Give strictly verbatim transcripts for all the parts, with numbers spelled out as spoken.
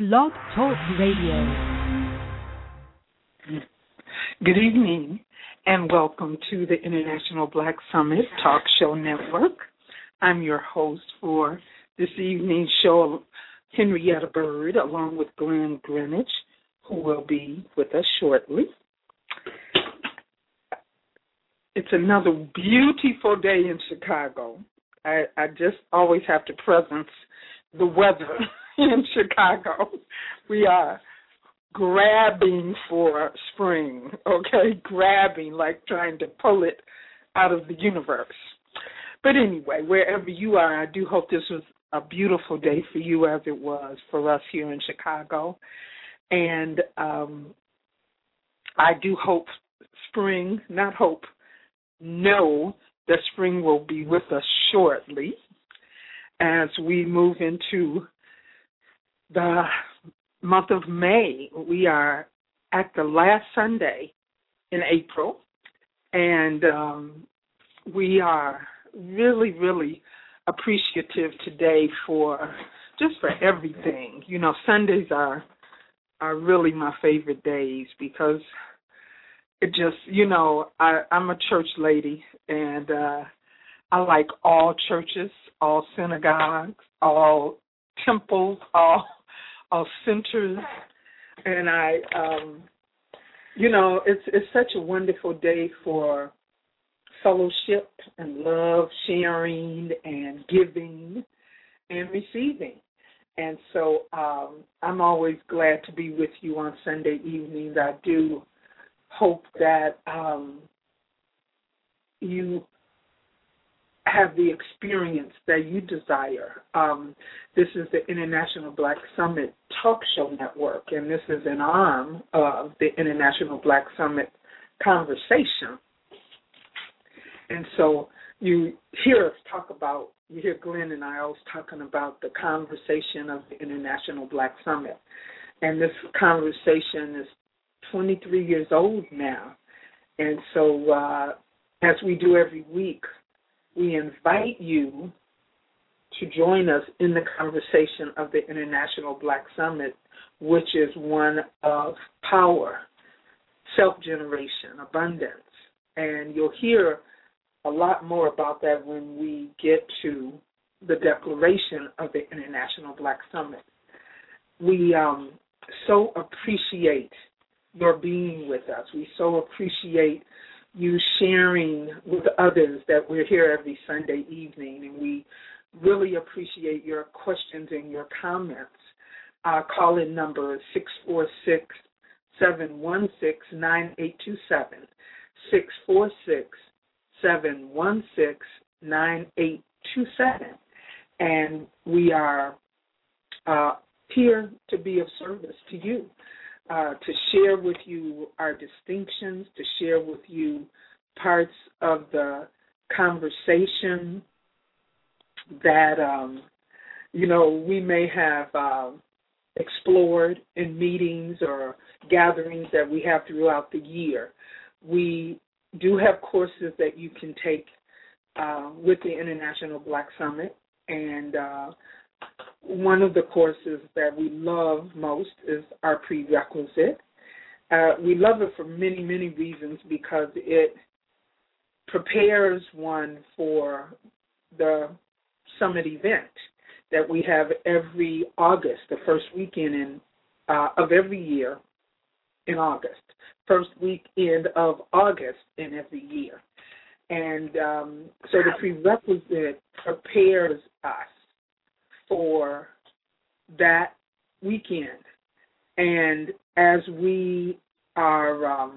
Blog Talk Radio. Good evening and welcome to the International Black Summit Talk Show Network. I'm your host for this evening's show, Henrietta Bird, along with Glenn Greenwich, who will be with us shortly. It's another beautiful day in Chicago. I, I just always have to presence the weather in Chicago. We are grabbing for spring, okay? Grabbing, like trying to pull it out of the universe. But anyway, wherever you are, I do hope this was a beautiful day for you as it was for us here in Chicago. And um, I do hope spring, not hope, know that spring will be with us shortly as we move into the month of May. We are at the last Sunday in April, and um, we are really, really appreciative today for just for everything. You know, Sundays are are really my favorite days because it just, you know, I, I'm a church lady, and uh, I like all churches, all synagogues, all temples, all all centers, and I, um, you know, it's it's such a wonderful day for fellowship and love, sharing and giving and receiving. And so um, I'm always glad to be with you on Sunday evenings. I do hope that um, you have the experience that you desire. Um, this is the International Black Summit Talk Show Network, and this is an arm of the International Black Summit Conversation. And so you hear us talk about, you hear Glenn and I always talking about the conversation of the International Black Summit. And this conversation is twenty-three years old now. And so uh, as we do every week, we invite you to join us in the conversation of the International Black Summit, which is one of power, self-generation, abundance. And you'll hear a lot more about that when we get to the declaration of the International Black Summit. We um, so appreciate your being with us. We so appreciate you sharing with others that we're here every Sunday evening, and we really appreciate your questions and your comments. Our call-in number is six four six, seven one six, nine eight two seven, six four six, seven one six, nine eight two seven, and we are uh, here to be of service to you. Uh, to share with you our distinctions, to share with you parts of the conversation that, um, you know, we may have uh, explored in meetings or gatherings that we have throughout the year. We do have courses that you can take uh, with the International Black Summit, and uh, one of the courses that we love most is our prerequisite. Uh, we love it for many, many reasons because it prepares one for the summit event that we have every August, the first weekend in, uh, of every year in August, first weekend of August in every year. And um, so the prerequisite prepares us for that weekend. And as we are um,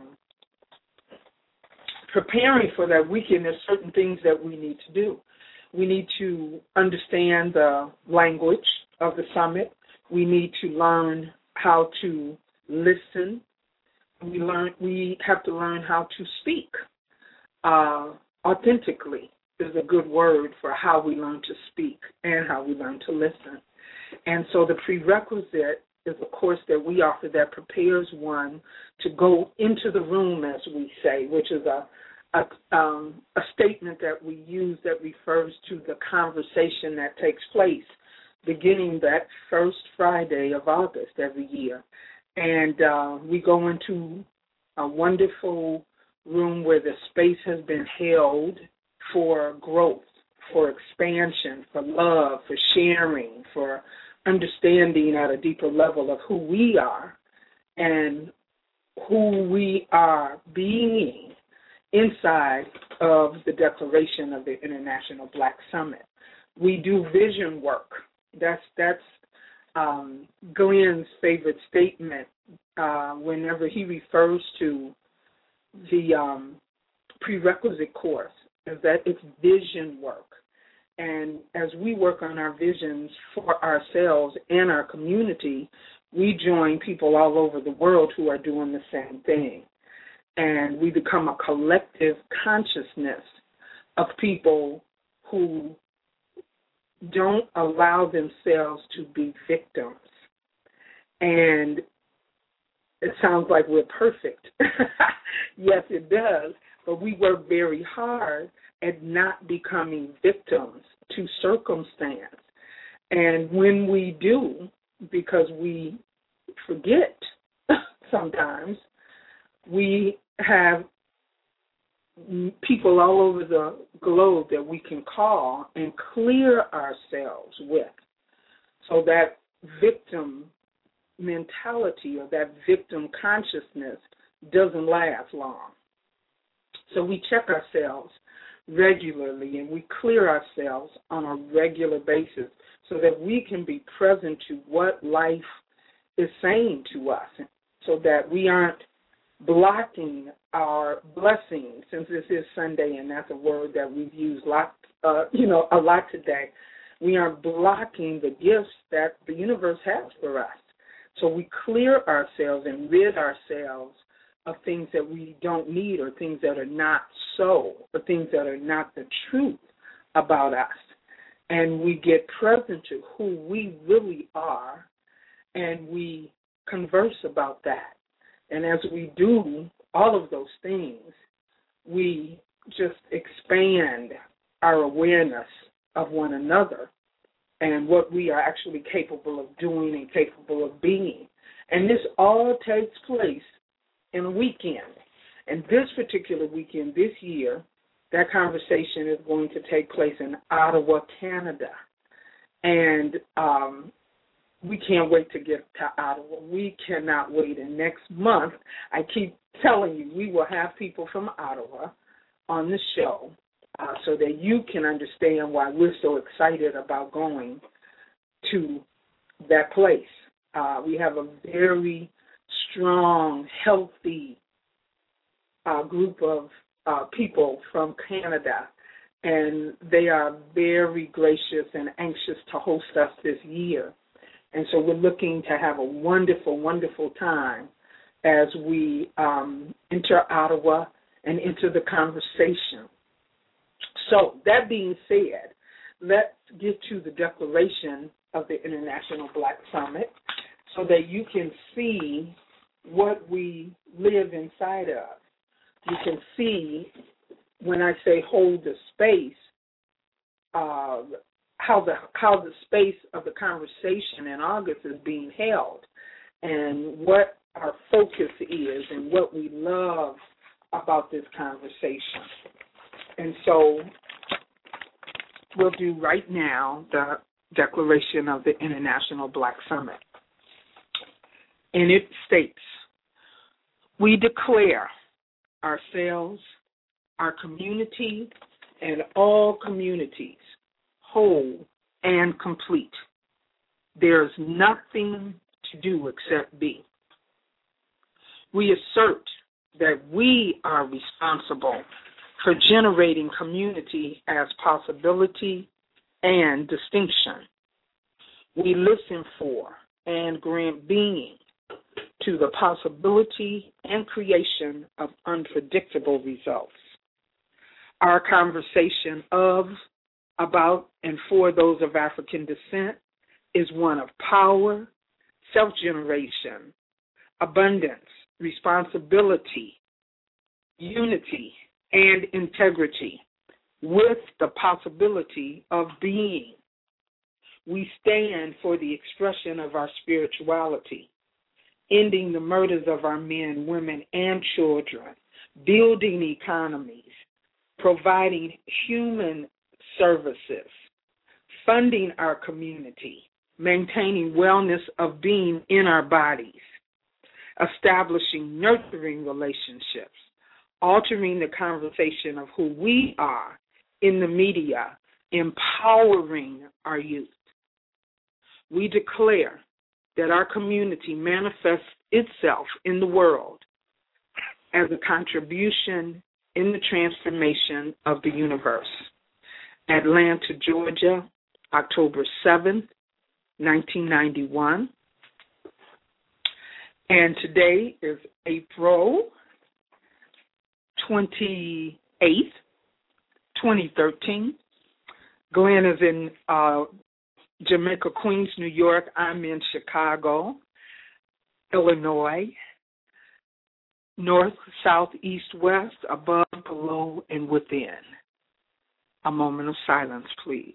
preparing for that weekend, there's certain things that we need to do. We need to understand the language of the summit. We need to learn how to listen. We learn. We have to learn how to speak uh, authentically. Is a good word for how we learn to speak and how we learn to listen. And so the prerequisite is a course that we offer that prepares one to go into the room, as we say, which is a a, um, a statement that we use that refers to the conversation that takes place beginning that first Friday of August every year. And uh, we go into a wonderful room where the space has been held for growth, for expansion, for love, for sharing, for understanding at a deeper level of who we are and who we are being inside of the declaration of the International Black Summit. We do vision work. That's that's um, Glenn's favorite statement uh, whenever he refers to the um, prerequisite course, is that it's vision work. And as we work on our visions for ourselves and our community, we join people all over the world who are doing the same thing. And we become a collective consciousness of people who don't allow themselves to be victims. And it sounds like we're perfect. Yes, it does. But we work very hard at not becoming victims to circumstance. And when we do, because we forget sometimes, we have people all over the globe that we can call and clear ourselves with. So that victim mentality or that victim consciousness doesn't last long. So we check ourselves regularly and we clear ourselves on a regular basis so that we can be present to what life is saying to us, so that we aren't blocking our blessings, since this is Sunday and that's a word that we've used lot, uh, you know, a lot today. We aren't blocking the gifts that the universe has for us. So we clear ourselves and rid ourselves of things that we don't need or things that are not so, or things that are not the truth about us. And we get present to who we really are, and we converse about that. And as we do all of those things, we just expand our awareness of one another and what we are actually capable of doing and capable of being. And this all takes place in a weekend. And this particular weekend, this year, that conversation is going to take place in Ottawa, Canada. And um, we can't wait to get to Ottawa. We cannot wait. And next month, I keep telling you, we will have people from Ottawa on the show uh, so that you can understand why we're so excited about going to that place. Uh, we have a very strong, healthy uh, group of uh, people from Canada, and they are very gracious and anxious to host us this year. And so we're looking to have a wonderful, wonderful time as we um, enter Ottawa and enter the conversation. So that being said, let's get to the declaration of the International Black Summit so that you can see what we live inside of. You can see, when I say hold the space, uh, how the how the space of the conversation in August is being held, and what our focus is, and what we love about this conversation. And so we'll do right now the declaration of the International Black Summit. And it states, we declare ourselves, our community, and all communities whole and complete. There's nothing to do except be. We assert that we are responsible for generating community as possibility and distinction. We listen for and grant being to the possibility and creation of unpredictable results. Our conversation of, about, and for those of African descent is one of power, self-generation, abundance, responsibility, unity, and integrity, with the possibility of being. we stand for the expression of our spirituality, ending the murders of our men, women, and children, building economies, providing human services, funding our community, maintaining wellness of being in our bodies, establishing nurturing relationships, altering the conversation of who we are in the media, empowering our youth. We declare that our community manifests itself in the world as a contribution in the transformation of the universe. Atlanta, Georgia, October seventh, nineteen ninety-one. And today is April twenty-eighth, twenty thirteen. Glenn is in uh, Jamaica, Queens, New York. I'm in Chicago, Illinois. North, south, east, west, above, below, and within. A moment of silence, please.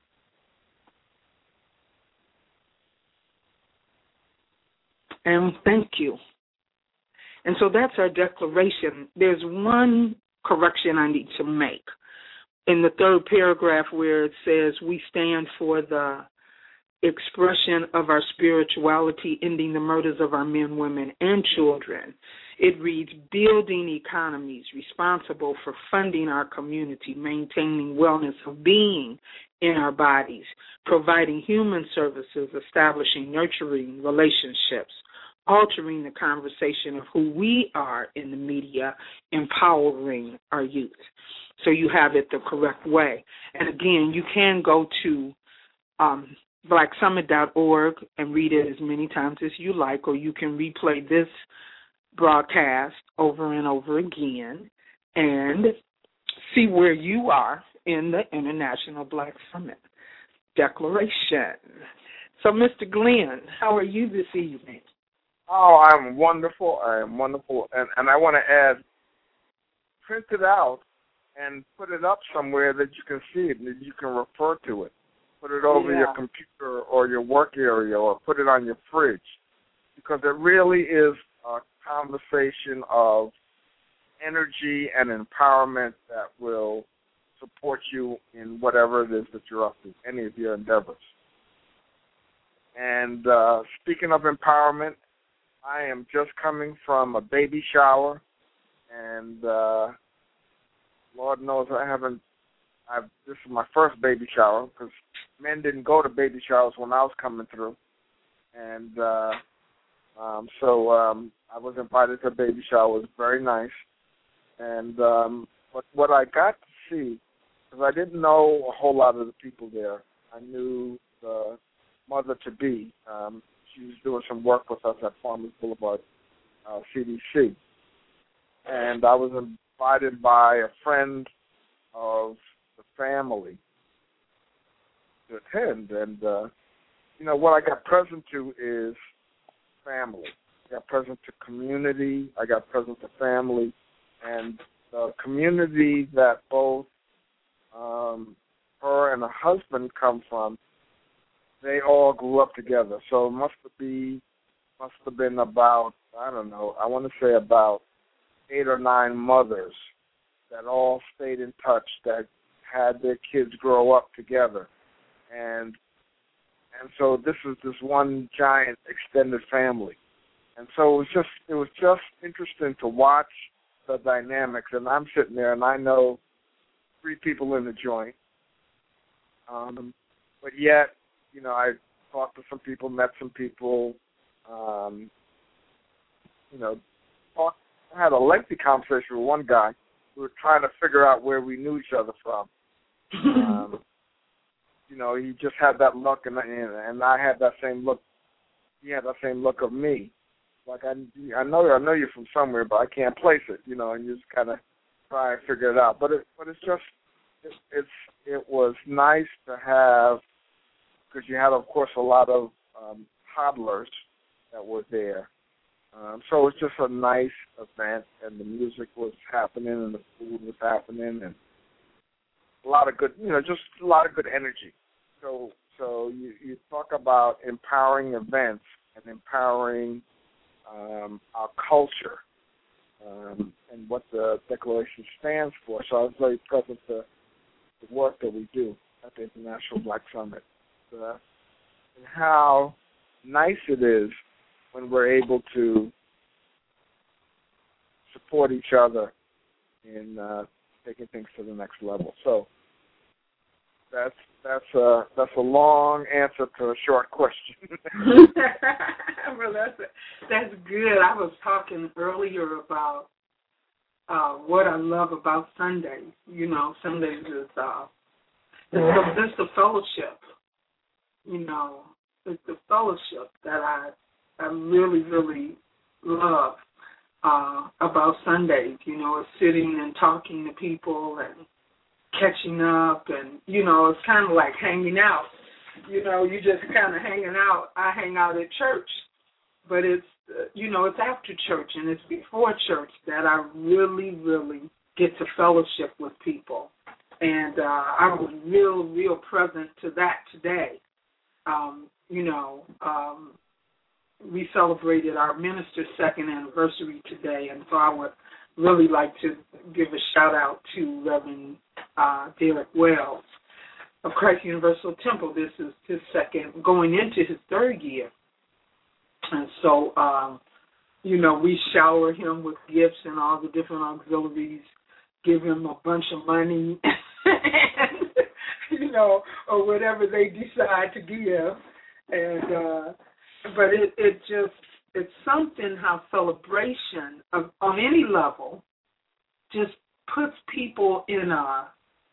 And thank you. And so that's our declaration. There's one correction I need to make. In the third paragraph where it says we stand for the expression of our spirituality, ending the murders of our men, women, and children, it reads, building economies responsible for funding our community, maintaining wellness of being in our bodies, providing human services, establishing nurturing relationships, altering the conversation of who we are in the media, empowering our youth. So you have it the correct way. And again, you can go to um, black summit dot org and read it as many times as you like, or you can replay this broadcast over and over again and see where you are in the International Black Summit Declaration. So, Mister Glenn, how are you this evening? Oh, I'm wonderful. I am wonderful. And, and I want to add, print it out and put it up somewhere that you can see it and that you can refer to it. Put it over yeah. your computer or your work area or put it on your fridge, because it really is a conversation of energy and empowerment that will support you in whatever it is that you're up to, any of your endeavors. And uh, speaking of empowerment, I am just coming from a baby shower, and uh, Lord knows I haven't, I've, this is my first baby shower, because men didn't go to baby showers when I was coming through. And uh, um, so um, I was invited to a baby shower. It was very nice. And um, what, what I got to see, because I didn't know a whole lot of the people there. I knew the mother-to-be. Um, she was doing some work with us at Farmers Boulevard, uh, C D C. And I was invited by a friend of the family to attend. And, uh, you know, what I got present to is family. I got present to community. I got present to family. And the community that both um, her and her husband come from, they all grew up together. So it must be must have been about, I don't know, I want to say about eight or nine mothers that all stayed in touch, that had their kids grow up together. And and so this is this one giant extended family. And so it was just it was just interesting to watch the dynamics. And I'm sitting there and I know three people in the joint. Um, but yet, you know, I talked to some people, met some people, um, you know, talked, I had a lengthy conversation with one guy. We were trying to figure out where we knew each other from. um, you know, he just had that look, and, and and I had that same look. He had that same look of me. Like, I, I know I know you're from somewhere, but I can't place it, you know, and you just kind of try and figure it out. But it, but it's just, it, it's it was nice to have, because you had, of course, a lot of um, toddlers that were there. Um, so it was just a nice event, and the music was happening, and the food was happening, and a lot of good, you know, just a lot of good energy. So, So you, you talk about empowering events and empowering um, our culture um, and what the Declaration stands for. So I was very present to the work that we do at the International Black Summit uh, and how nice it is when we're able to support each other in uh, taking things to the next level. So that's that's a that's a long answer to a short question. Well, that's that's good. I was talking earlier about uh, what I love about Sundays. You know, Sundays is uh, it's, the, it's the fellowship. You know, it's the fellowship that I I really really love uh, about Sundays. You know, it's sitting and talking to people and catching up, and, you know, it's kind of like hanging out. You know, you just kind of hanging out. I hang out at church, but it's, uh, you know, it's after church and it's before church that I really, really get to fellowship with people. And uh, I was real, real present to that today. Um, you know, um, we celebrated our minister's second anniversary today, and so I would really like to give a shout-out to Reverend uh, Derek Wells of Christ Universal Temple. This is his second, going into his third year. And so, um, you know, we shower him with gifts and all the different auxiliaries, give him a bunch of money, and, you know, or whatever they decide to give. And uh, but it, it just, it's something how celebration of, on any level just puts people in a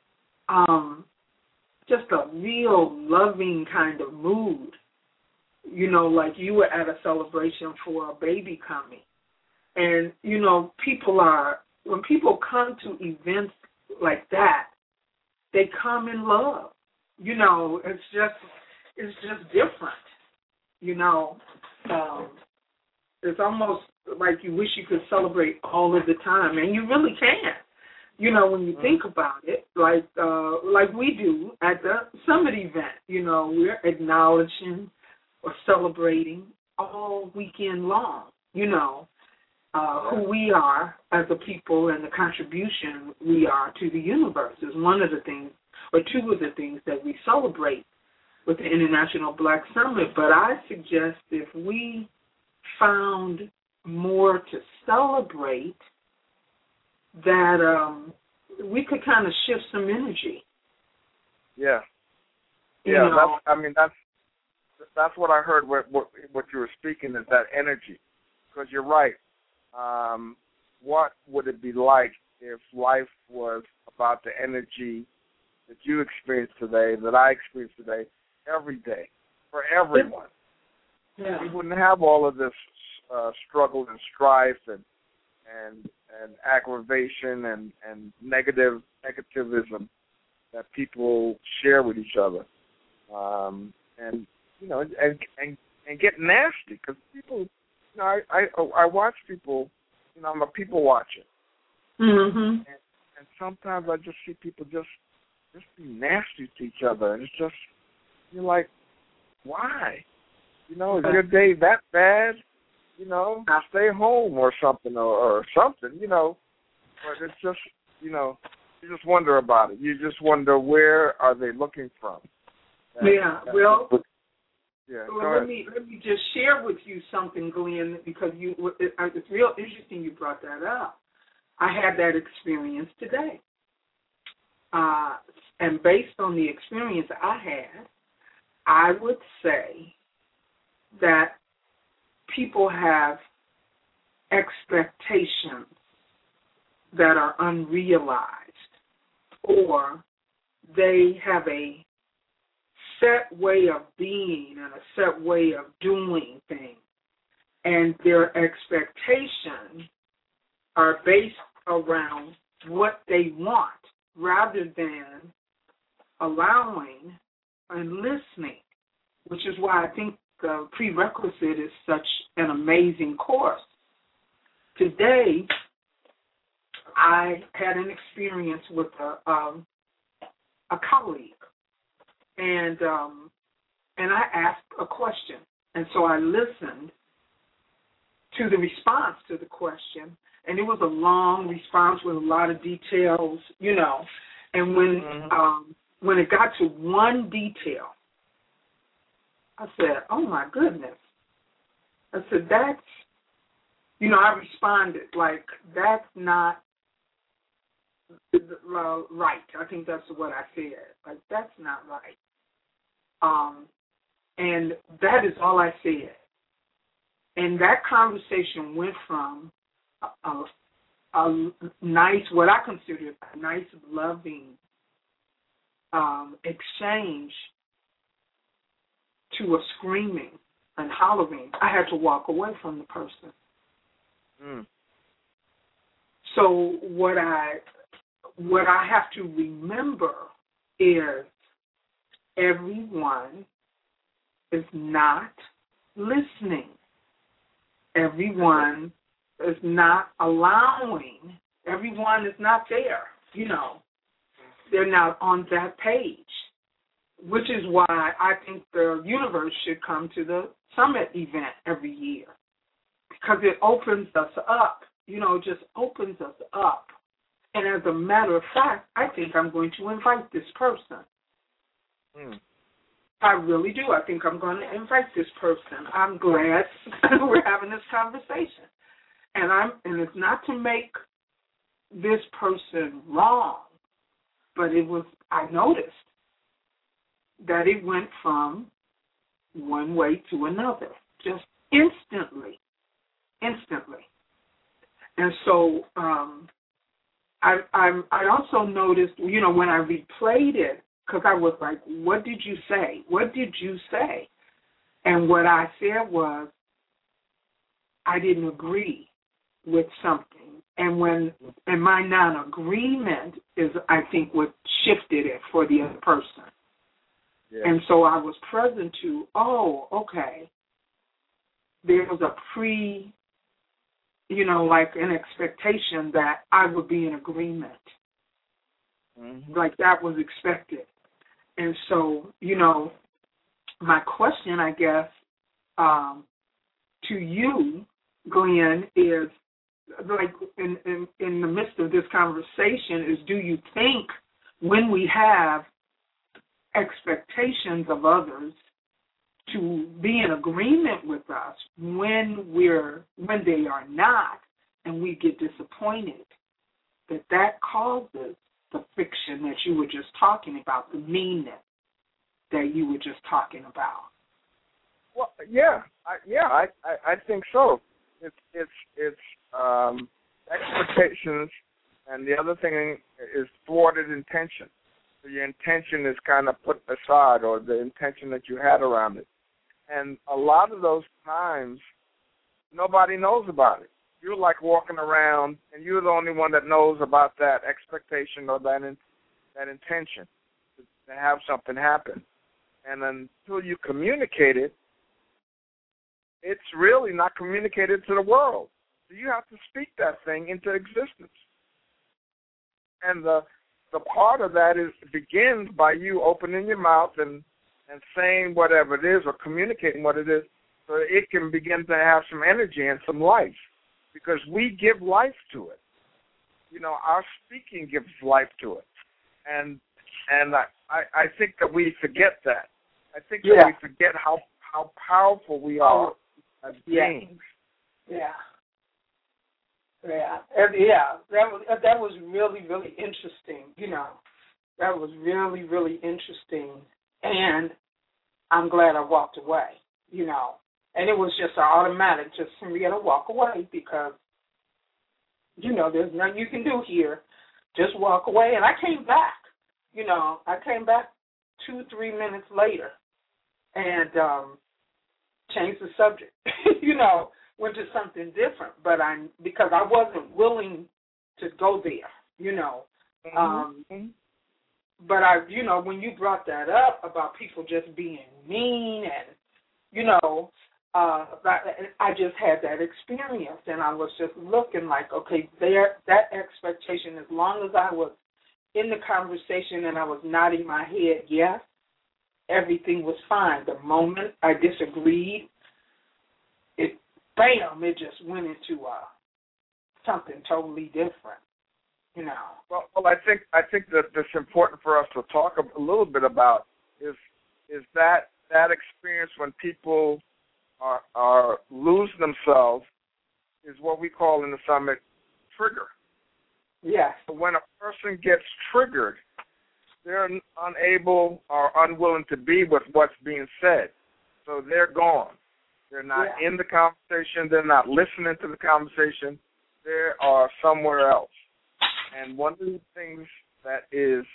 um, just a real loving kind of mood. You know, like you were at a celebration for a baby coming. And, you know, people are, when people come to events like that, they come in love. You know, it's just, it's just different. You know, um, it's almost like you wish you could celebrate all of the time, and you really can. You know, when you think about it, like uh, like we do at the summit event, you know, we're acknowledging or celebrating all weekend long, you know, uh, who we are as a people and the contribution we are to the universe is one of the things, or two of the things that we celebrate with the International Black Summit. But I suggest if we found more to celebrate, that um, we could kind of shift some energy. Yeah, yeah. You know? That's. I mean, that's that's what I heard. What what, what you were speaking is that energy, because you're right. Um, what would it be like if life was about the energy that you experience today, that I experience today, every day, for everyone? Yeah. We wouldn't have all of this uh, struggle and strife and and and aggravation and, and negative negativism that people share with each other, um, and you know, and and, and get nasty because people, you know, I, I I watch people, you know, I'm a people watcher, mm-hmm. and, and sometimes I just see people just just be nasty to each other, and it's just, you're like, why? You know, is your day that bad? You know, stay home or something, or, or something, you know. But it's just, you know, you just wonder about it. You just wonder, where are they looking from? That, yeah, well, yeah, well let me let me just share with you something, Glenn, because you it, it's real interesting you brought that up. I had that experience today. Uh, and based on the experience I had, I would say that people have expectations that are unrealized, or they have a set way of being and a set way of doing things, and their expectations are based around what they want rather than allowing and listening, which is why I think the prerequisite is such an amazing course. Today, I had an experience with a, um, a colleague, and um, and I asked a question. And so I listened to the response to the question, and it was a long response with a lot of details, you know. And when mm-hmm. um, when it got to one detail, I said, oh, my goodness. I said, that's, you know, I responded, like, that's not uh, right. I think that's what I said. Like, that's not right. Um, and that is all I said. And that conversation went from a, a, a nice, what I consider a nice, loving um, exchange to a screaming and hollering. I had to walk away from the person. Mm. So what I what I have to remember is everyone is not listening. Everyone is not allowing. Everyone is not there. You know, they're not on that page, which is why I think the universe should come to the summit event every year, because it opens us up. You know, it just opens us up. And as a matter of fact, I think I'm going to invite this person. Mm. I really do. I think I'm going to invite this person. I'm glad we're having this conversation. And I'm and it's not to make this person wrong, but it was, I noticed that it went from one way to another, just instantly, instantly. And so um, I, I, I also noticed, you know, when I replayed it, because I was like, what did you say? What did you say? And what I said was, I didn't agree with something. And when and my non-agreement is, I think, what shifted it for the other person. Yeah. And so I was present to, oh, okay, there was a pre, you know, like an expectation that I would be in agreement. Mm-hmm. Like that was expected. And so, you know, my question, I guess, um, to you, Glenn, is like in, in, in the midst of this conversation is, do you think when we have expectations of others to be in agreement with us, when we're when they are not, and we get disappointed, that that causes the friction that you were just talking about, the meanness that you were just talking about? Well, yeah, I, yeah, I, I, I think so. It's it's it's um, expectations, and the other thing is thwarted intention. So your intention is kind of put aside, or the intention that you had around it. And a lot of those times, nobody knows about it. You're like walking around, and you're the only one that knows about that expectation or that in, that intention to, to have something happen. And until you communicate it, it's really not communicated to the world. So you have to speak that thing into existence. And the the part of that is begins by you opening your mouth and, and saying whatever it is or communicating what it is so that it can begin to have some energy and some life, because we give life to it. You know, our speaking gives life to it. And and I, I, I think that we forget that. I think that yeah. we forget how, how powerful we are as beings. Yeah. Yeah, yeah, that was that was really, really interesting. You know, that was really, really interesting, and I'm glad I walked away. You know, and it was just an automatic, just for me to walk away, because you know there's nothing you can do here. Just walk away, and I came back. You know, I came back two, three minutes later, and um, changed the subject. you know. Went to something different, but I because I wasn't willing to go there, you know. Mm-hmm. Um, but I, you know, when you brought that up about people just being mean, and you know, uh, I just had that experience, and I was just looking like, okay, there, that expectation. As long as I was in the conversation and I was nodding my head yes, everything was fine. The moment I disagreed, it, bam, it just went into uh, something totally different, you know. Well, well, I think I think that that's important for us to talk a, a little bit about is is that that experience when people are are lose themselves is what we call in the summit trigger. Yes. When a person gets triggered, they're unable or unwilling to be with what's being said. So they're gone. They're not yeah. in the conversation. They're not listening to the conversation. They are somewhere else. And one of the things that is,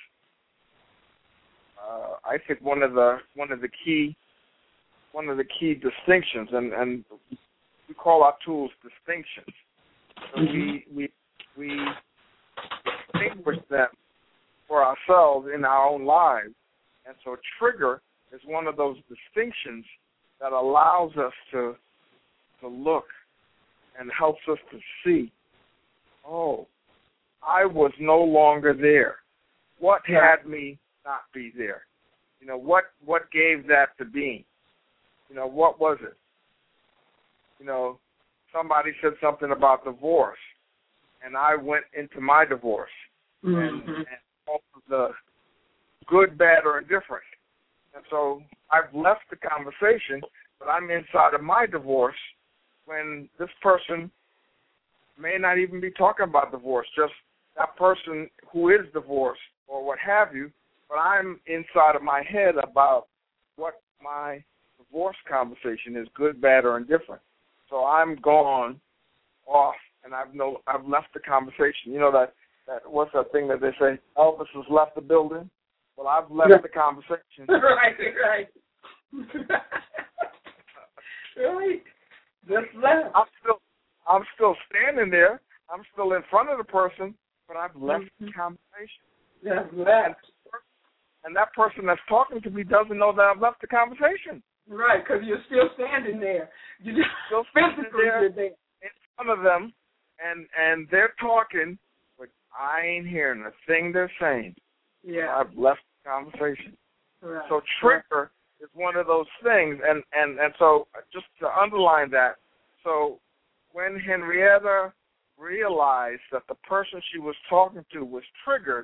uh, I think, one of the one of the key one of the key distinctions, and, and we call our tools distinctions. So mm-hmm. we we we distinguish them for ourselves in our own lives. And so trigger is one of those distinctions that allows us to to look and helps us to see, oh, I was no longer there. What yeah. had me not be there? You know, what, what gave that to being? You know, what was it? You know, somebody said something about divorce, and I went into my divorce. Mm-hmm. And, and all of the good, bad, or indifferent. And so I've left the conversation, but I'm inside of my divorce when this person may not even be talking about divorce, just that person who is divorced or what have you, but I'm inside of my head about what my divorce conversation is, good, bad, or indifferent. So I'm gone off, and I've no, I've left the conversation. You know that, that what's that thing that they say, Elvis has left the building? Well, I've left yeah. the conversation. right, right. right. Just left. I'm still, I'm still standing there. I'm still in front of the person, but I've left mm-hmm. the conversation. Just left. And that person that's talking to me doesn't know that I've left the conversation. Right, because you're still standing there. You're just still standing there, there in front of them, and and they're talking, but I ain't hearing a thing they're saying. Yeah, I've left the conversation. Right. So trigger right. is one of those things, and, and, and so just to underline that, so when Henrietta realized that the person she was talking to was triggered,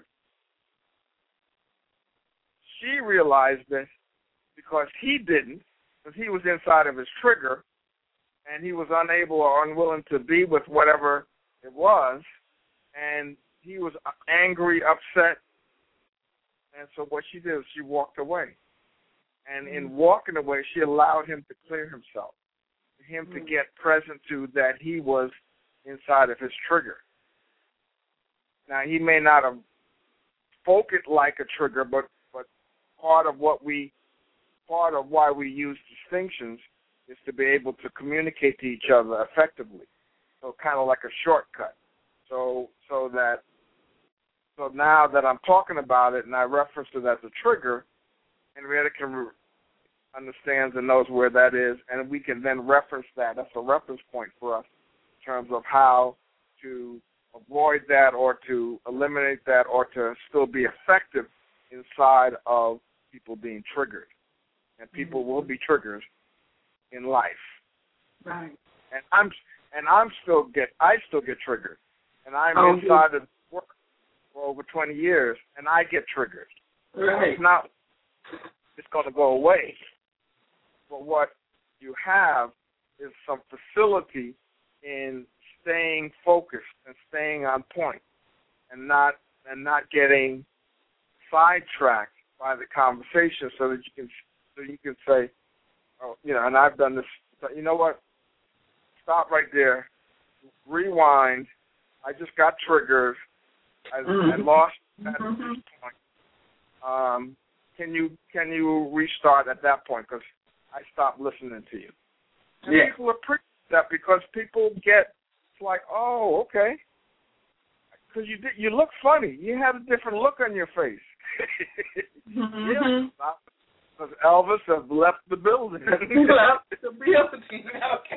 she realized it because he didn't, because he was inside of his trigger, and he was unable or unwilling to be with whatever it was, and he was angry, upset, and so what she did was she walked away. And in walking away, she allowed him to clear himself, for him to get present to that he was inside of his trigger. Now, he may not have spoken like a trigger, but, but part of what we, part of why we use distinctions is to be able to communicate to each other effectively. So kind of like a shortcut. So so that so now that I'm talking about it and I reference it as a trigger, Henrietta can re- understands and knows where that is, and we can then reference that. That's a reference point for us in terms of how to avoid that or to eliminate that or to still be effective inside of people being triggered. And people mm-hmm. will be triggered in life. Right. And I'm and I'm still get I still get triggered. And I'm oh, inside yeah. of work for over twenty years and I get triggered. Right. It's not it's gonna go away. But what you have is some facility in staying focused and staying on point and not and not getting sidetracked by the conversation so that you can so you can say, oh, you know, and I've done this, you know what, stop right there, rewind, I just got triggered, I, mm-hmm. I lost at mm-hmm. this point. Um, can you can you restart at that point because I stopped listening to you. And yeah. people appreciate that because people get, it's like, oh, okay. Because you did, you look funny. You have a different look on your face. mm-hmm. Yeah. Because Elvis has left the building. left the building. Okay.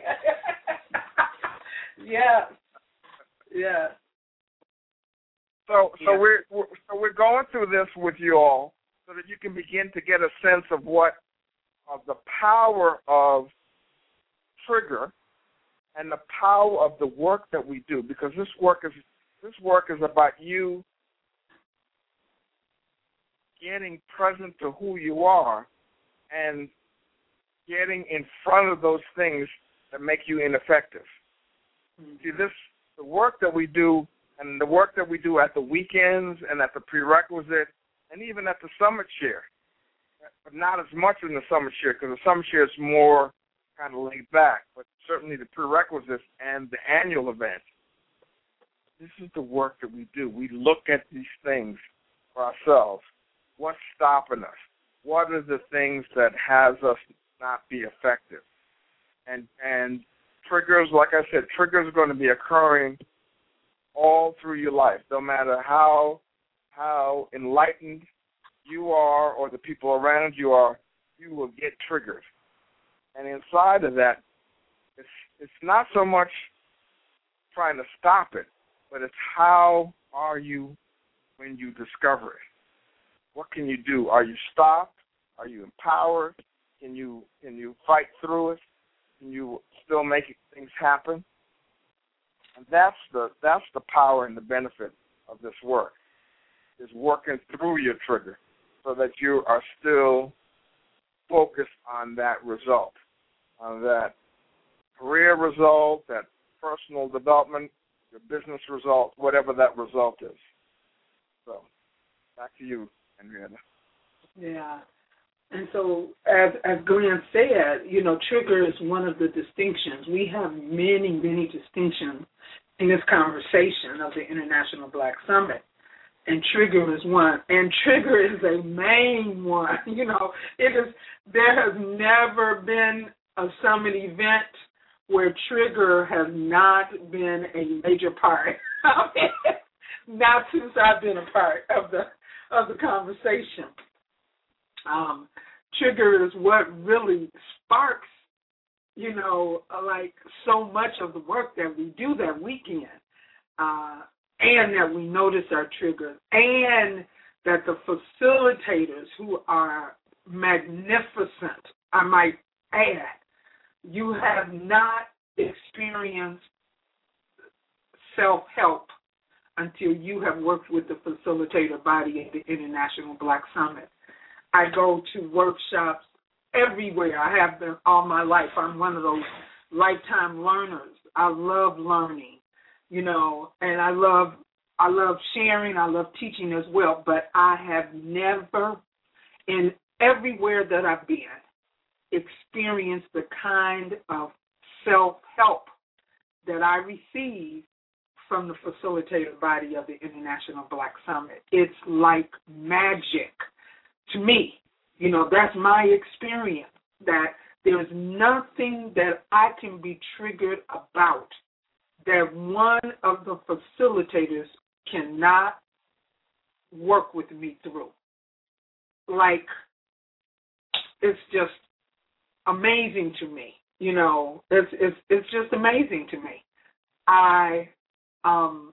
yeah. Yeah. So so yeah. we're, we're so we're going through this with you all, so that you can begin to get a sense of what, of the power of trigger and the power of the work that we do, because this work is this work is about you getting present to who you are and getting in front of those things that make you ineffective. Mm-hmm. See, this the work that we do, and the work that we do at the weekends and at the prerequisite, and even at the summit share, but not as much in the summit share, because the summit share is more kind of laid back, but certainly the prerequisites and the annual event. This is the work that we do. We look at these things for ourselves. What's stopping us? What are the things that has us not be effective? And and triggers, like I said, triggers are going to be occurring all through your life. No matter how how enlightened you are or the people around you are, you will get triggered. And inside of that, it's it's not so much trying to stop it, but it's how are you when you discover it. What can you do? Are you stopped? Are you empowered? Can you can you fight through it? Can you still make things happen? And that's the that's the power and the benefit of this work, is working through your trigger so that you are still focused on that result, on that career result, that personal development, your business result, whatever that result is. So back to you, Henrietta. Yeah. And so, as as Glenn said, you know, trigger is one of the distinctions. We have many, many distinctions in this conversation of the International Black Summit. And trigger is one. And trigger is a main one. You know, it is. There has never been a summit event where trigger has not been a major part. Not since I've been a part of the of the conversation. Um, trigger is what really sparks, you know, like so much of the work that we do that weekend, uh, and that we notice our triggers, and that the facilitators, who are magnificent, I might add, you have not experienced self-help until you have worked with the facilitator body at the International Black Summit. I go to workshops everywhere. I have been all my life. I'm one of those lifetime learners. I love learning, you know, and I love I love sharing. I love teaching as well. But I have never, in everywhere that I've been, experienced the kind of self-help that I receive from the facilitator body of the International Black Summit. It's like magic. To me, you know, that's my experience, that there's nothing that I can be triggered about that one of the facilitators cannot work with me through. Like, it's just amazing to me. You know, it's it's it's just amazing to me. I um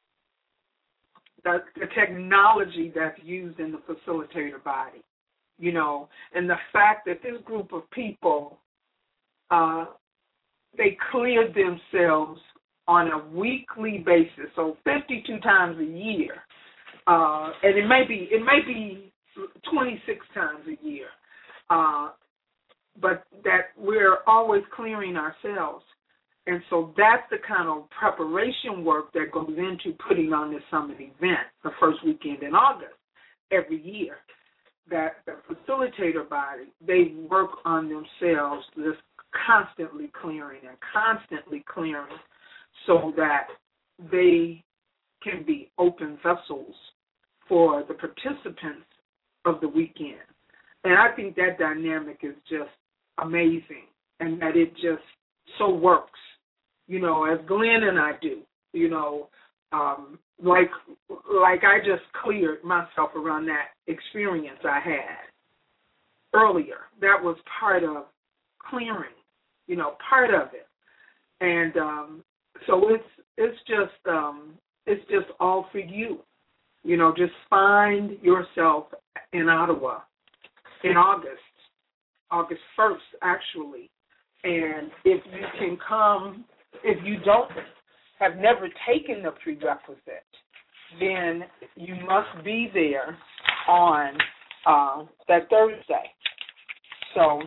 The, the technology that's used in the facilitator body, you know, and the fact that this group of people, uh, they cleared themselves on a weekly basis, so fifty-two times a year, uh, and it may be it may be twenty-six times a year, uh, but that we're always clearing ourselves. And so that's the kind of preparation work that goes into putting on this summit event, the first weekend in August every year. That the facilitator body, they work on themselves, just constantly clearing and constantly clearing so that they can be open vessels for the participants of the weekend. And I think that dynamic is just amazing, and that it just so works. You know, as Glenn and I do, you know, um, like like I just cleared myself around that experience I had earlier. That was part of clearing, you know, part of it. And um, so it's it's just um, it's just all for you. You know, just find yourself in Ottawa in August, August first, actually. And if you can come, if you don't have never taken the prerequisite, then you must be there on uh, that Thursday. So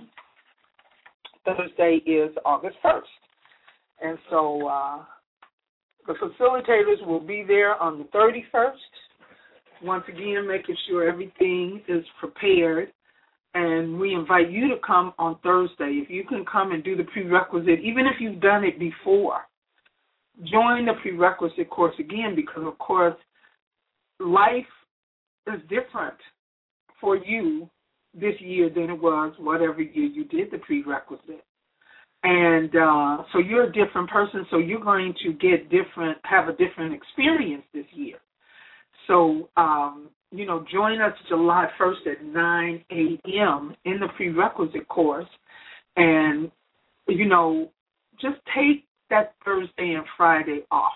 Thursday is August first. And so uh, the facilitators will be there on the thirty-first. Once again, making sure everything is prepared. And we invite you to come on Thursday. If you can come and do the prerequisite, even if you've done it before, join the prerequisite course again, because, of course, life is different for you this year than it was whatever year you did the prerequisite. And uh, so you're a different person, so you're going to get different, have a different experience this year. So, um, you know, join us July first at nine a.m. in the prerequisite course. And, you know, just take that Thursday and Friday off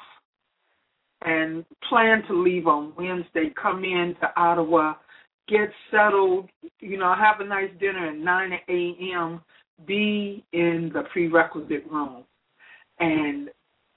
and plan to leave on Wednesday. Come in to Ottawa, get settled, you know, have a nice dinner at nine a.m., be in the prerequisite room and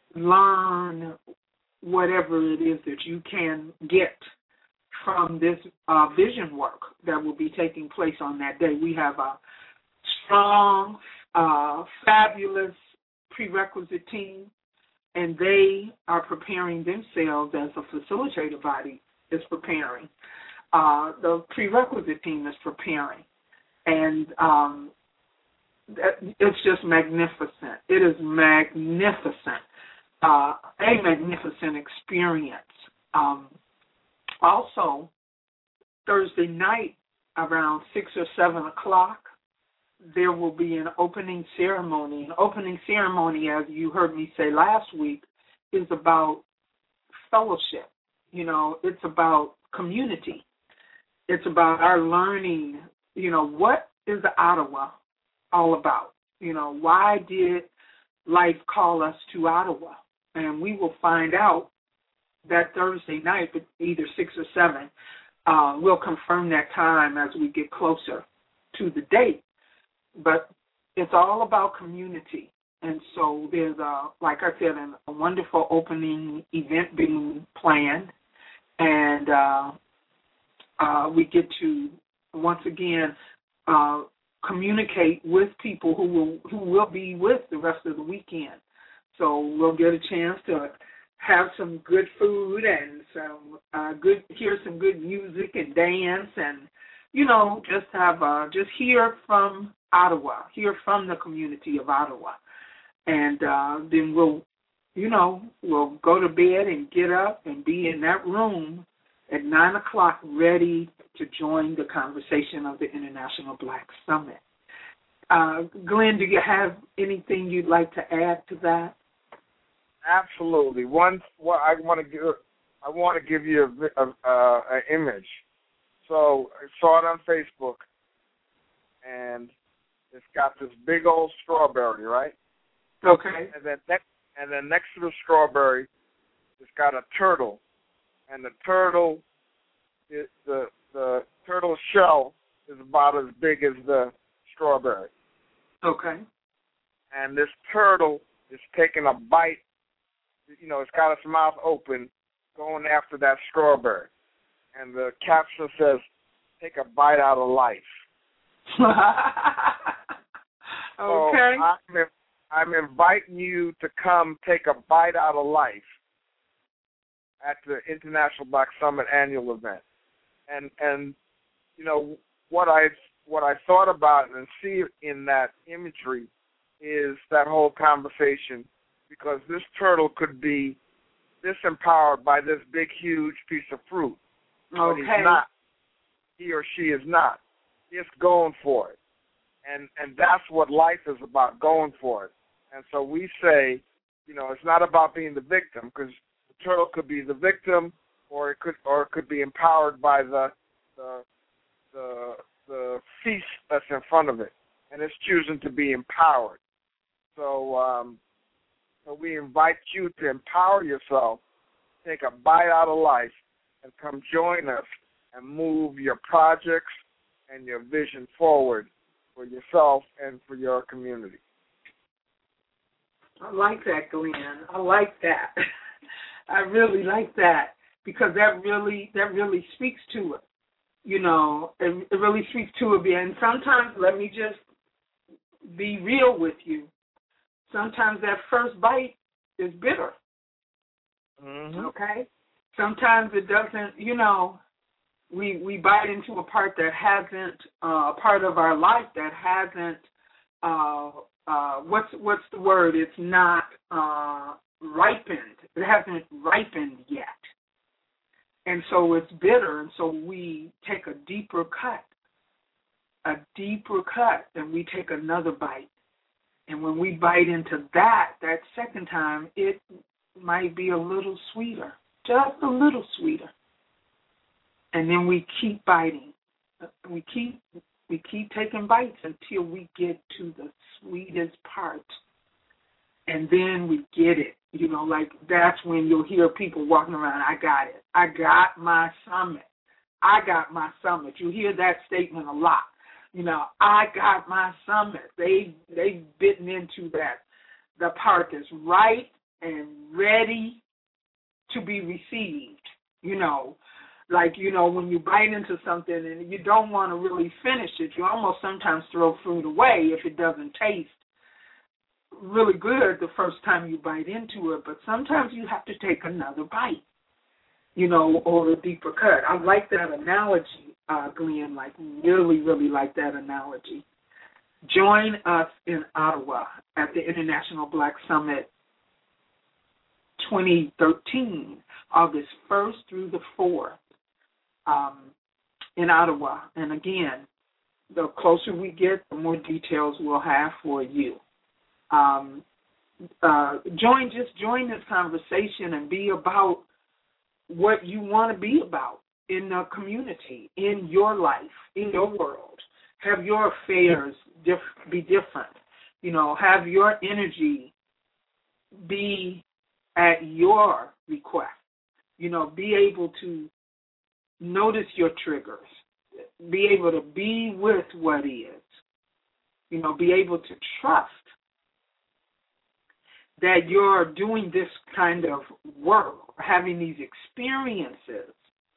learn whatever it is that you can get from this uh, vision work that will be taking place on that day. We have a strong, uh, fabulous prerequisite team, and they are preparing themselves as a facilitator body is preparing. Uh, the prerequisite team is preparing. And um, it's just magnificent. It is magnificent. Uh, a magnificent experience. Um, also, Thursday night around six or seven o'clock, there will be an opening ceremony. An opening ceremony, as you heard me say last week, is about fellowship. You know, it's about community. It's about our learning, you know, what is Ottawa all about? You know, why did life call us to Ottawa? And we will find out that Thursday night, either six or seven. Uh, we'll confirm that time as we get closer to the date. But it's all about community. And so there's, a, like I said, an, a wonderful opening event being planned. And uh, uh, we get to, once again, uh, communicate with people who will who will be with the rest of the weekend. So we'll get a chance to have some good food and some uh, good hear some good music and dance, and you know just have uh, just hear from Ottawa, hear from the community of Ottawa, and uh, then we'll you know we'll go to bed and get up and be in that room at nine o'clock, ready to join the conversation of the International Black Summit. Uh, Glenn, do you have anything you'd like to add to that? Absolutely. One, well, I want to give, I want to give you a, a, a, an image. So I saw it on Facebook, and it's got this big old strawberry, right? Okay. And then next, and then next to the strawberry, it's got a turtle, and the turtle, is, the the turtle shell is about as big as the strawberry. Okay. And this turtle is taking a bite. You know, it's got its mouth open, going after that strawberry. And the caption says, "Take a bite out of life." Okay. So I'm, I'm inviting you to come take a bite out of life at the International Black Summit annual event. And and you know what I what I thought about and see in that imagery is that whole conversation, because this turtle could be disempowered by this big, huge piece of fruit. But Okay. he's not. He or she is not. It's going for it. And and that's what life is about, going for it. And so we say, you know, it's not about being the victim, because the turtle could be the victim, or it could or it could be empowered by the the the, the feast that's in front of it, and it's choosing to be empowered. So, um, so we invite you to empower yourself, take a bite out of life, and come join us and move your projects and your vision forward for yourself and for your community. I like that, Glenn. I like that. I really like that because that really that really speaks to it. You know, it, it really speaks to it. And sometimes, let me just be real with you. Sometimes that first bite is bitter. Mm-hmm. Okay? Sometimes it doesn't, you know, we we bite into a part that hasn't, uh, a part of our life that hasn't, uh, uh, what's what's the word? It's not uh, ripened. It hasn't ripened yet. And so it's bitter, and so we take a deeper cut, a deeper cut, and we take another bite. And when we bite into that, that second time, it might be a little sweeter, just a little sweeter. And then we keep biting. We keep we keep taking bites until we get to the sweetest part. And then we get it. You know, like that's when you'll hear people walking around, I got it. I got my summit. I got my summit. You hear that statement a lot. You know, I got my summit. They, they've bitten into that, the part that's right and ready to be received. You know, like, you know, when you bite into something and you don't want to really finish it, you almost sometimes throw food away if it doesn't taste really good the first time you bite into it, but sometimes you have to take another bite, you know, or a deeper cut. I like that analogy, uh, Glenn, like really, really like that analogy. Join us in Ottawa at the International Black Summit twenty thirteen, August first through the fourth, um, in Ottawa. And again, the closer we get, the more details we'll have for you. Um, uh, join, just join this conversation and be about what you want to be about in the community, in your life, in your world. Have your affairs diff- be different. You know, have your energy be at your request. You know, be able to notice your triggers. Be able to be with what is. You know, be able to trust that you're doing this kind of work, having these experiences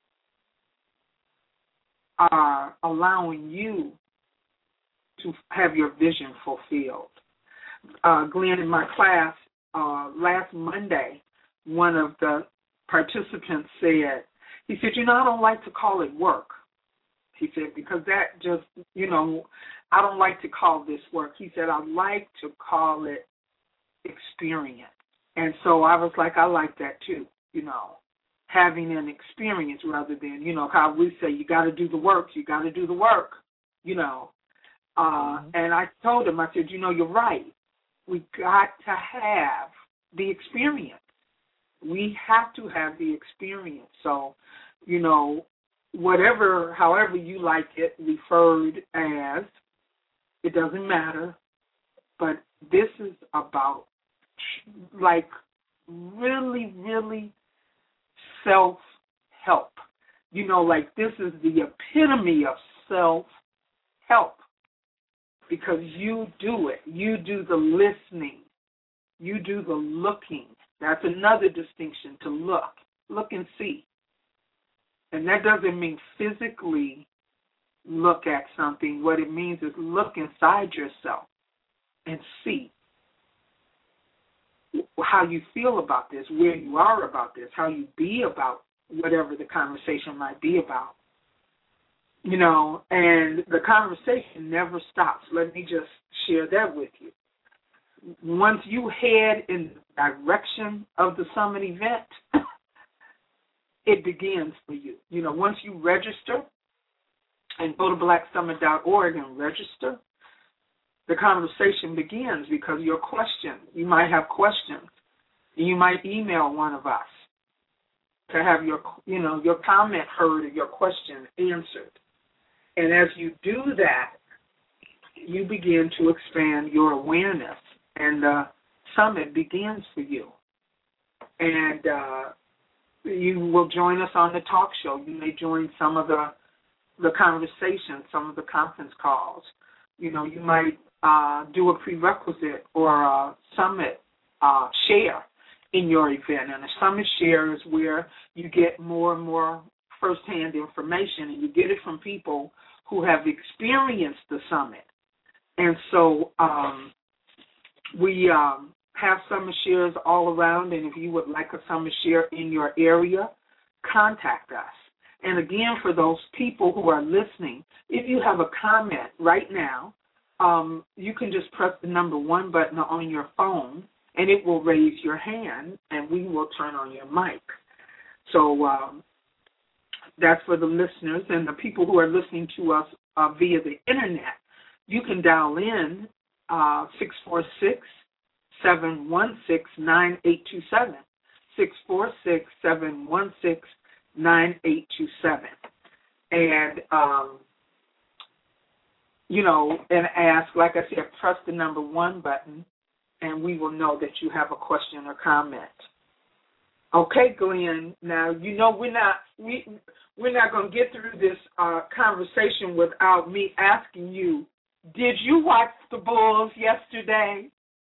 are allowing you to have your vision fulfilled. Uh, Glenn, in my class uh, last Monday, one of the participants said, he said, you know, I don't like to call it work. He said, because that just, you know, I don't like to call this work. He said, I like to call it experience. And so I was like, I like that too, you know, having an experience rather than, you know, how we say you got to do the work, you got to do the work, you know. Uh, mm-hmm. And I told him, I said, you know, you're right. We got to have the experience. We have to have the experience. So, you know, whatever, however you like it referred as, it doesn't matter. But this is about, like, really, really self-help. You know, like this is the epitome of self-help because you do it. You do the listening. You do the looking. That's another distinction, to look. Look and see. And that doesn't mean physically look at something. What it means is look inside yourself and see how you feel about this, where you are about this, how you be about whatever the conversation might be about. You know, and the conversation never stops. Let me just share that with you. Once you head in the direction of the summit event, it begins for you. You know, once you register and go to black summit dot org and register, the conversation begins because your question, you might have questions. You might email one of us to have your, you know, your comment heard or your question answered. And as you do that, you begin to expand your awareness, and the summit begins for you. And uh, you will join us on the talk show. You may join some of the the conversations, some of the conference calls. You know, you might uh, do a prerequisite or a summit uh, share in your event. And a summit share is where you get more and more firsthand information, and you get it from people who have experienced the summit. And so um, we um, have summer shares all around, and if you would like a summer share in your area, contact us. And again, for those people who are listening, if you have a comment right now, um, you can just press the number one button on your phone, and it will raise your hand, and we will turn on your mic. So um, that's for the listeners, and the people who are listening to us uh, via the Internet. You can dial in uh, six four six, seven one six, nine eight two seven, six four six, seven one six, nine eight two seven. And, um, you know, and ask, like I said, press the number one button, and we will know that you have a question or comment. Okay, Glenn. Now you know we're not we we're not going to get through this uh, conversation without me asking you: did you watch the Bulls yesterday?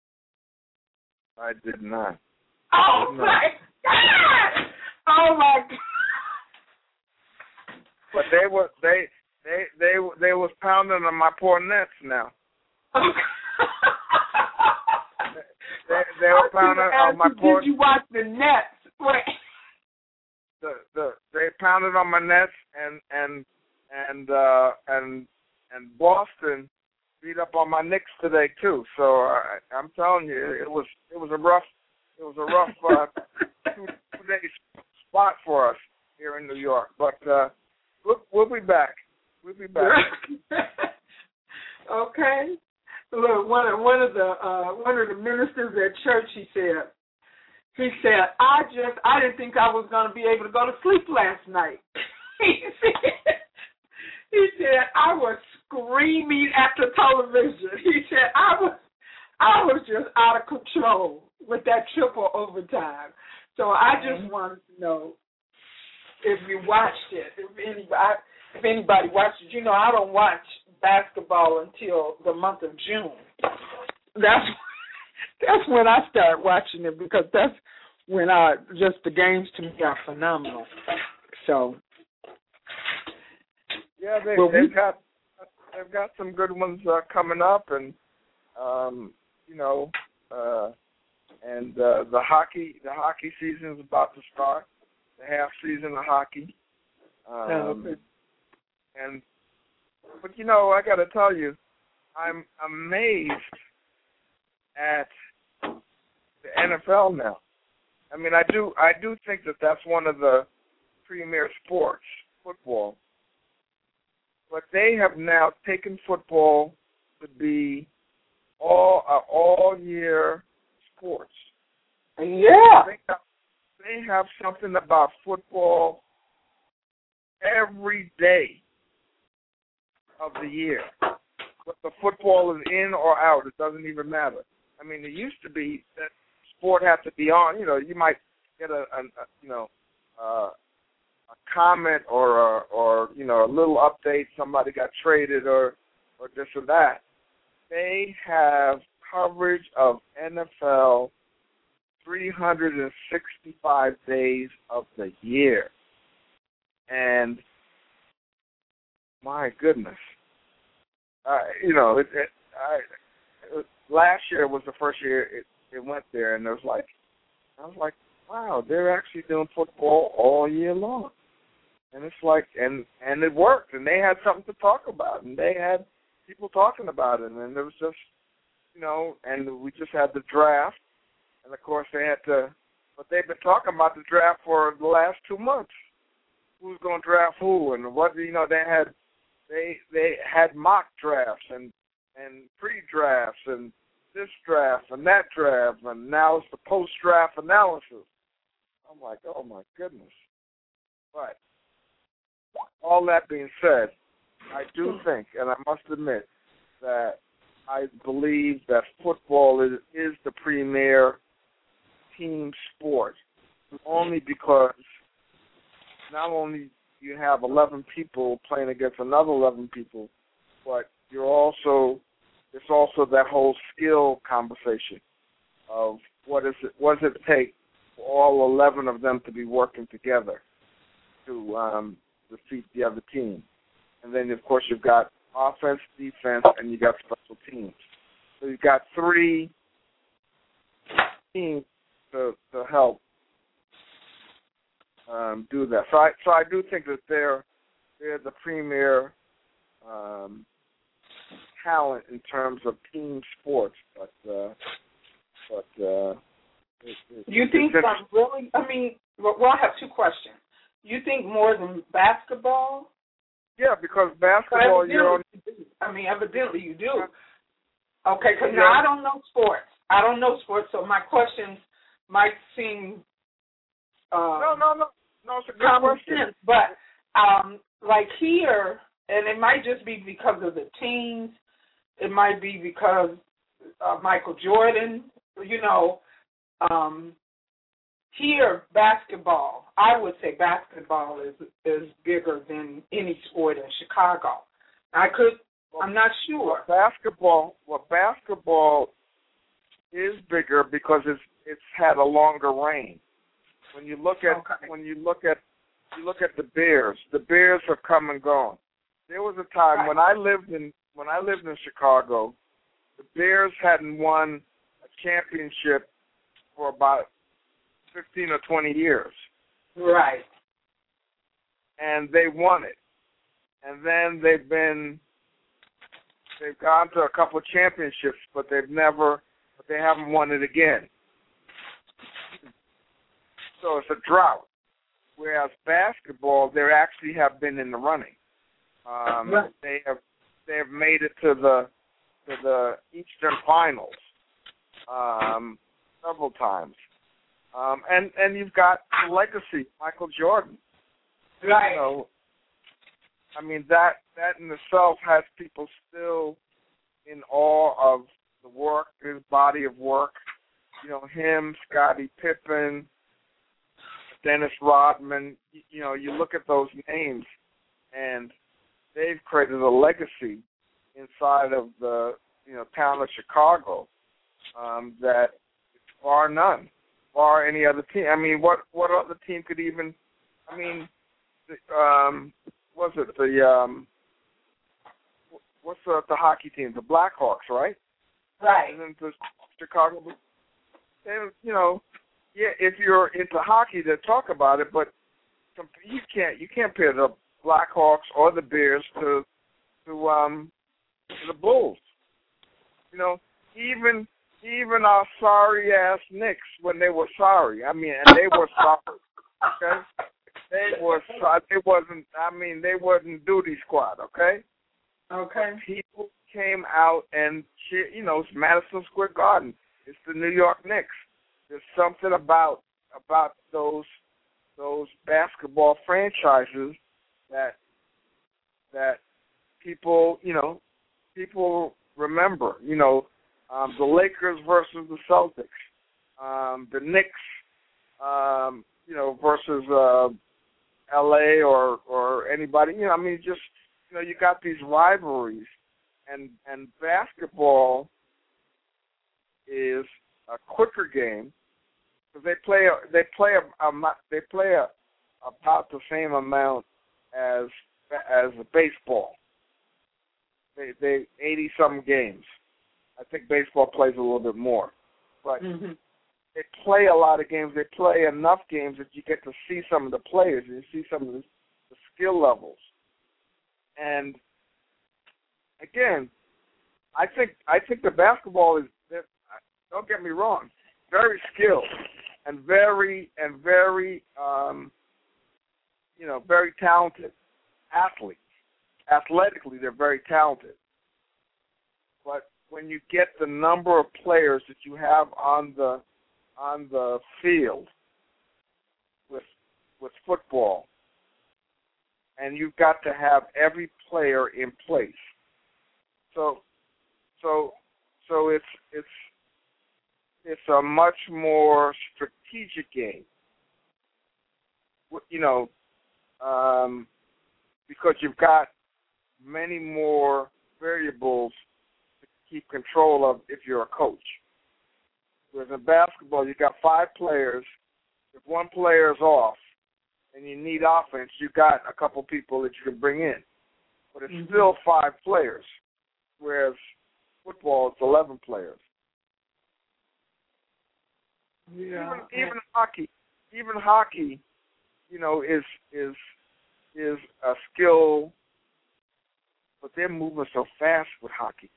I did not. Oh did not. my God! Oh my God! But they were they they they they was pounding on my poor Nets now. They, they were pounding on my poor. Did you watch the Nets? Wait. The the they pounded on my Nets, and and and uh, and and Boston beat up on my Knicks today too. So I, I'm telling you, it was it was a rough it was a rough uh, two, two day spot for us here in New York. But uh, we'll we'll be back. We'll be back. Okay. Look, one of one of the uh, one of the ministers at church, he said, he said, I just I didn't think I was going to be able to go to sleep last night. he said, he said I was screaming at the television. He said I was I was just out of control with that triple overtime. So I just wanted to know if you watched it, if anybody if anybody watched it. You know, I don't watch basketball until the month of June. That's that's when I start watching it, because that's when I just the games to me are phenomenal. So yeah, they, well, they've we, got they've got some good ones uh, coming up, and um, you know, uh, and uh, the hockey the hockey season is about to start. The half season of hockey, um, no, okay. and. But, you know, I got to tell you, I'm amazed at the N F L now. I mean, I do I do think that that's one of the premier sports, football. But they have now taken football to be all uh, all-year sports. Yeah. They have, they have something about football every day of the year. But the football is in or out, it doesn't even matter. I mean, it used to be that sport had to be on. You know, you might get a, a, a you know uh, a comment or a, or you know a little update. Somebody got traded or or this or that. They have coverage of N F L three hundred sixty-five days of the year, and my goodness. Uh, you know, it, it, I, it, last year was the first year it, it went there, and it was like, I was like, wow, they're actually doing football all year long. And it's like, and, and it worked, and they had something to talk about, and they had people talking about it, and it was just, you know, and we just had the draft, and of course they had to, but they've been talking about the draft for the last two months. Who's going to draft who, and what, you know, they had, They they had mock drafts and, and pre-drafts and this draft and that draft, and now it's the post-draft analysis. I'm like, oh, my goodness. But all that being said, I do think, and I must admit, that I believe that football is, is the premier team sport, only because not only do you have eleven people playing against another eleven people, but you're also it's also that whole skill conversation of what is it what does it take for all eleven of them to be working together to um, defeat the other team. And then, of course, you've got offense, defense, and you got special teams. So you've got three teams to, to help um, do that. So I so I do think that they're they're the premier um, talent in terms of team sports. But uh, but uh, it, it, you think I'm really? I mean, well, I have two questions. You think more than basketball? Yeah, because basketball, you're on. I mean, evidently you do. Okay, because now I don't know sports. I don't know sports, so my questions might seem uh, no, no, no, no. It's a good common question. sense, but um, like here, and it might just be because of the teams. It might be because uh, Michael Jordan. You know, um, here basketball. I would say basketball is is bigger than any sport in Chicago. I could. I'm not sure. Basketball. Well, basketball is bigger because it's it's had a longer reign. When you look at okay. when you look at you look at the Bears, the Bears have come and gone. There was a time right. when I lived in when I lived in Chicago, the Bears hadn't won a championship for about fifteen or twenty years. Right. And they won it. And then they've been they've gone to a couple of championships, but they've never but they haven't won it again. So it's a drought. Whereas basketball, they actually have been in the running. Um, right. They have they have made it to the to the Eastern Finals um, several times. Um, and, and you've got the legacy, Michael Jordan. Right. You know, I mean, that, that in itself has people still in awe of the work, his body of work. You know, him, Scottie Pippen, Dennis Rodman. You, you know, you look at those names, and they've created a legacy inside of the, you know, town of Chicago um, that is bar none. Or any other team. I mean, what what other team could even? I mean, um, was it the um, what's the, the hockey team? The Blackhawks, right? Right. And then the Chicago. And you know, yeah, if you're into hockey, they talk about it, but you can't you can't pair the Blackhawks or the Bears to to um to the Bulls. You know, even. Even our sorry-ass Knicks when they were sorry. I mean, and they were sorry, okay? They were sorry. They wasn't, I mean, they wasn't duty squad, okay? Okay. But people came out and, cheer, you know, it's Madison Square Garden. It's the New York Knicks. There's something about about those those basketball franchises that that people, you know, people remember, you know, Um, the Lakers versus the Celtics, um, the Knicks, um, you know, versus uh, L A or or anybody. You know, I mean, just you know, you got these rivalries, and and basketball is a quicker game because they play a, they play a, a they play a, about the same amount as as a baseball. They they eighty some games. I think baseball plays a little bit more. But mm-hmm. they play a lot of games. They play enough games that you get to see some of the players and you see some of the, the skill levels. And, again, I think I think the basketball is, don't get me wrong, very skilled and very, and very, um, you know, very talented athletes. Athletically, they're very talented. But when you get the number of players that you have on the on the field with with football, and you've got to have every player in place. So so so it's it's it's a much more strategic game. You know, um, because you've got many more variables to keep control of if you're a coach. Whereas in basketball, you've got five players. If one player is off and you need offense, you've got a couple people that you can bring in. But it's mm-hmm. still five players, whereas football, it's eleven players. Yeah. Even, even hockey, even hockey, you know, is is is a skill, but they're moving so fast with hockey.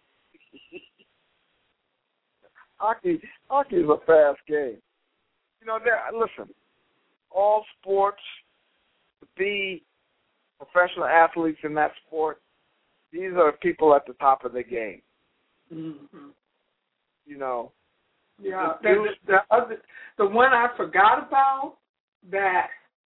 hockey, hockey is a fast game. You know, listen, all sports, to be professional athletes in that sport, these are people at the top of their game. Mm-hmm. You know. Yeah, the, the, the other, the one I forgot about that,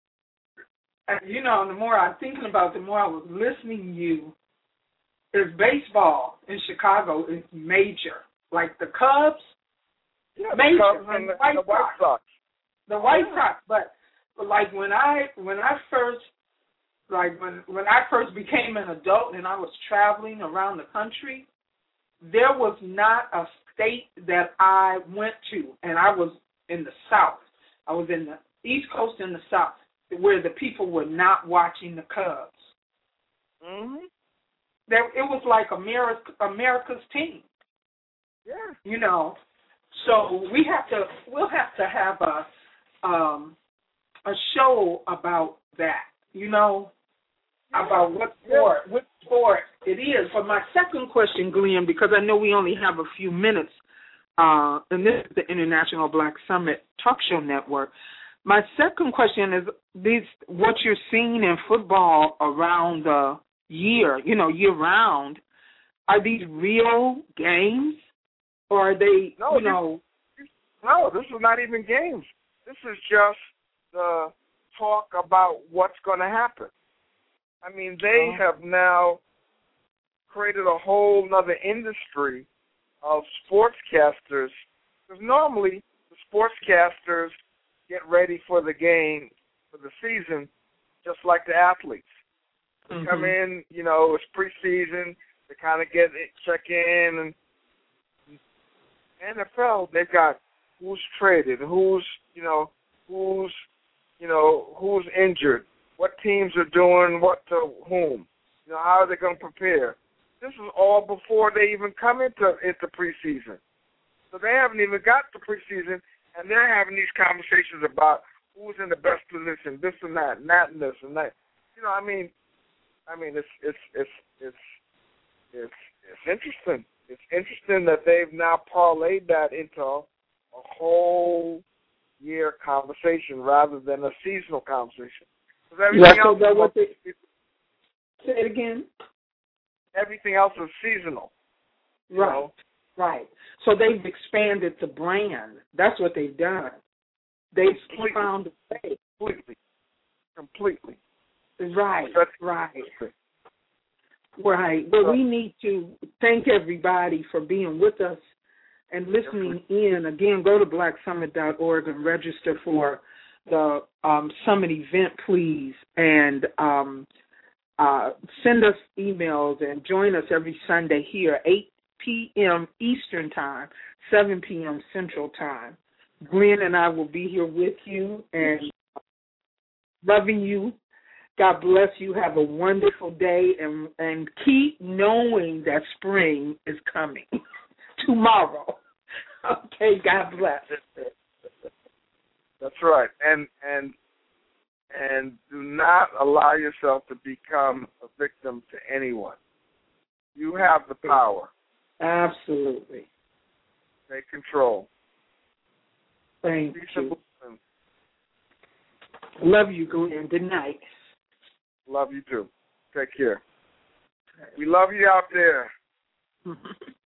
you know, the more I'm thinking about, the more I was listening to you, is baseball in Chicago is major. Like the Cubs, yeah, major, the Cubs and the, the White, the White Sox. Sox. The White yeah. Sox, but, but like when I when I first like when when I first became an adult and I was traveling around the country, there was not a state that I went to, and I was in the South. I was in the East Coast and the South, where the people were not watching the Cubs. Mm-hmm. There, it was like America, America's team. Yeah. You know, so we have to. We'll have to have a um, a show about that. You know, yeah. about what sport, yeah. what sport it is. But my second question, Glenn, because I know we only have a few minutes, uh, and this is the International Black Summit Talk Show Network. My second question is these: what you're seeing in football around the year, you know, year round. Are these real games, or are they, no, you know? No, this is not even games. This is just the talk about what's going to happen. I mean, they have now created a whole other industry of sportscasters, because normally the sportscasters get ready for the game, for the season, just like the athletes. They mm-hmm. come in, you know, it's preseason, they kind of get it, check in, and N F L, they've got who's traded, who's, you know, who's, you know, who's injured, what teams are doing what to whom, you know, how are they going to prepare. This is all before they even come into into preseason. So they haven't even got to preseason, and they're having these conversations about who's in the best position, this and that, and that and this and that. You know, I mean, I mean, it's it's it's it's it's it's interesting. It's interesting that they've now parlayed that into a whole year conversation rather than a seasonal conversation. Yeah, so that what they, say it again. Everything else is seasonal. Right, know? right. So they've expanded the brand. That's what they've done. They've completely. found a way. Completely. Completely. Right, right. Right. Well, we need to thank everybody for being with us and listening in. Again, go to black summit dot org and register for the um, summit event, please. And um, uh, send us emails and join us every Sunday here, eight p.m. Eastern Time, seven p.m. Central Time. Glenn and I will be here with you and loving you. God bless you. Have a wonderful day, and and keep knowing that spring is coming tomorrow. Okay, God bless. That's right, and and and do not allow yourself to become a victim to anyone. You have the power. Absolutely. Take control. Thank you. Love you, Glenn. Good night. Love you too. Take care. We love you out there.